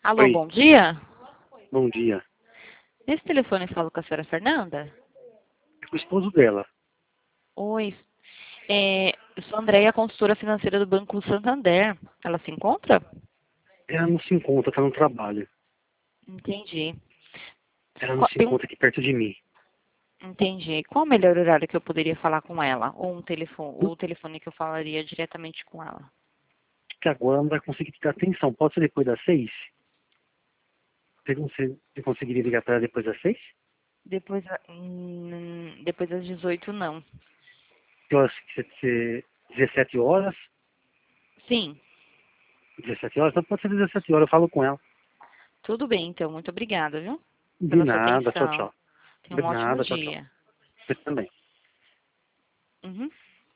Alô, Oi, bom dia. bom dia. Nesse telefone eu falo com a senhora Fernanda? É o esposo dela. Oi, eu sou a Andréia, consultora financeira do Banco Santander. Ela se encontra? Ela não se encontra, tá no trabalho. Entendi. Ela não se Tem encontra aqui perto de mim. entendi. Qual o melhor horário que eu poderia falar com ela? Ou ou Por o telefone que eu falaria diretamente com ela? que agora não vai conseguir te dar atenção. Pode ser depois das 6? Você conseguiria ligar para ela depois das 6? Depois das 18, não. Que horas que 17 horas? Sim, 17 horas? Então pode ser 17 horas, eu falo com ela. tudo bem, então. Muito obrigada, viu? De Pela sua nada, tchau, atenção. tchau. Tenha De um ótimo nada, tchau, tchau. dia. Você também. Uhum.